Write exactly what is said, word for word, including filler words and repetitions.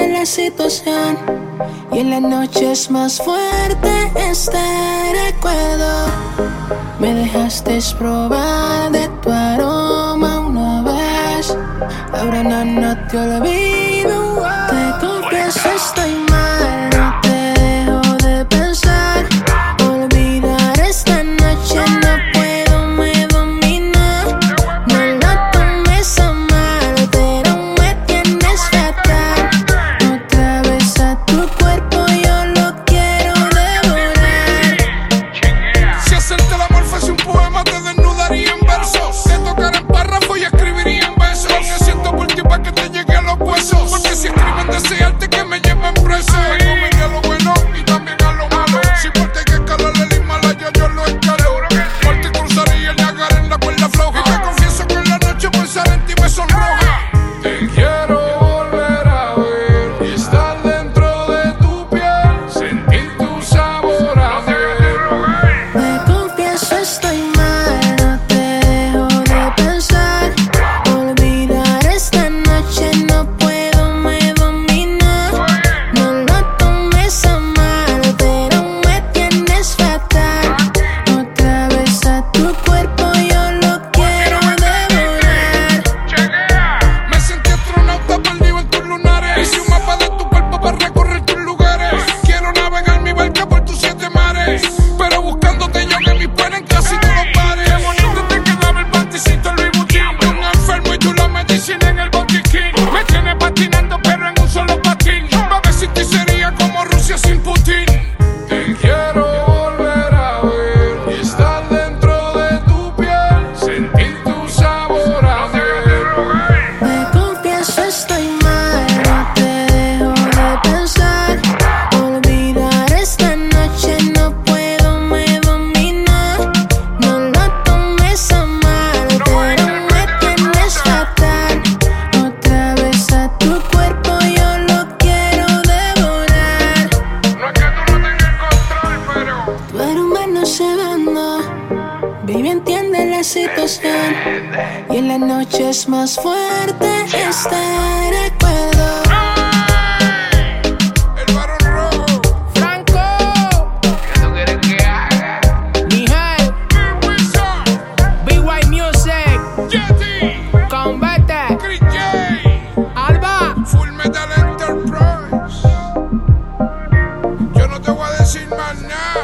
entiende la situación y en la noche es más fuerte este recuerdo. Me dejaste probar de tu aroma una vez, ahora no, no te olvido. Te confieso estoy mal, no te dejo de pensar. Olvidar esta noche no puedo, me domina. No lo tomes a mal, pero me tienes fatal. Otra vez a tu cuerpo yo lo quiero devorar. Si hacerte el amor fuese un poema te desnudaría en versos. Te tocara en párrafo y escribiría en besos. Lo que siento por ti pa' que te llegue a los huesos. Porque si escriben desearte que me lleven preso. Me comería lo bueno y también a lo malo. Si por ti hay que escalar el Himalaya yo lo escalo. Por ti cruzaría el Niágara en la cuerda floja. Y te confieso que en la noche pensar en ti me sonroja. Te quiero volver a ver y estar dentro de tu piel, sentir tu sabor a miel. Te confieso estoy mal, no te dejo de pensar. Olvidar esta noche no puedo, me domina. No lo tomes a mal, pero me tienes fatal. Otra vez a tu cuerpo yo lo quiero devorar. Me sentí astronauta perdido en tus lunares. Hice un mapa de tu cuerpo para recorrer tus lugares. Quiero navegar mi barca por tus siete mares, pero buscándote yo que mis penas en casi todos los bares. Qué bonito te quedaba el panticito Louis Vuitton. Un enfermo y tú la medicina en el botiquín. Me tienes patinando pero en un solo patín. Pa' ver si ti sería como Rusia sin Putin. Te quiero volver a ver y estar dentro de tu piel, sentir tu sabor a miel. Te confieso estoy mal, no te dejo de pensar. Olvidar esta noche no puedo, me domina. No lo tomes a mal, pero me tienes fatal. Otra vez a tu cuerpo yo lo quiero devorar. No es que tú no tengas el control, pero Tu aroma no se banda, baby entiende la situación y en la noche es más fuerte este recuerdo. el varón rojo. Franco, ¿Qué tú quieres que haga? Nihal, Big Wizard, B Y Music, Yeti, Combate, Chris J, Alba. Full Metal Enterprise. Yo no te voy a decir más nada.